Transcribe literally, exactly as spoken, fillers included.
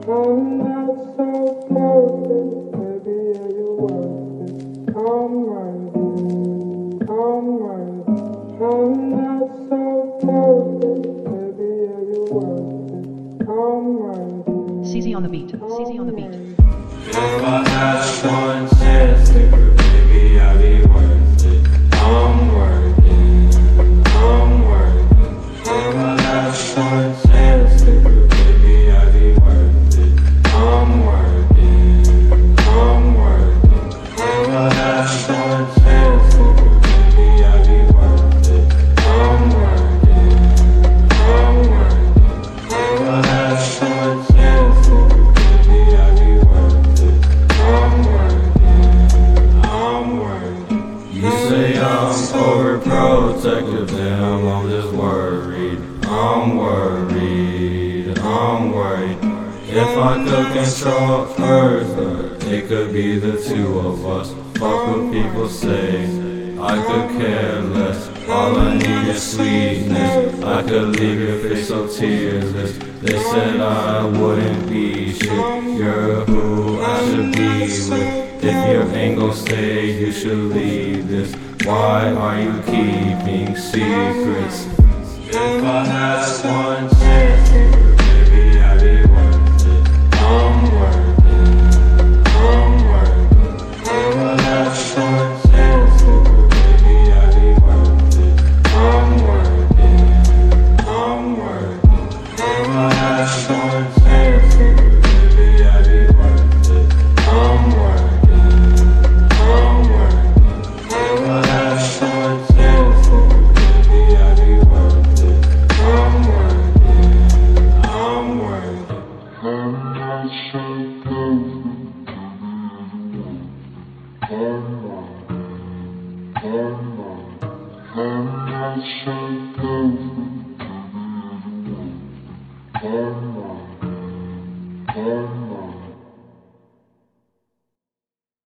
I'm not so perfect, baby, are you worth it? I'm worthy, I'm worthy. I'm not so perfect, baby, are you worth it? I'm worthy. C Z on the beat. C Z on the beat. If I had one chance, nigga, baby, I'd be worth it. I'm working, I'm working. If I had one chance, nigga, baby, I'd be worth it. I'm working, I'm working. If I had one chance, nigga, baby, I'd be worth it. I'm working, I'm working. If I had one chance, nigga, baby, I'd be worth it. I'm working, I'm working. You say I'm overprotective, damn, I'm just worried. I'm worried, I'm worried. If I could control Earth, it could be the two of us. Fuck what people say, I could care less. All I need is sweetness, I could leave your face so tearless. They said I wouldn't be shit, you're who I should be with. If you ain't gon' stay, you should leave this. Why are you keeping secrets? If I had one chance, baby, I'd be worth it. I'm working, I'm working. If I had one chance, baby, I'd be worth it. I'm working, I'm working. If I had one chance, baby, I'd be worth it. I'm working, I'm working. If I had one chance, baby, I'd be worth it. I'm working, I'm working. I'm not so perfect, I'm working, I'm working. I'm not so perfect, I'm working, I'm working.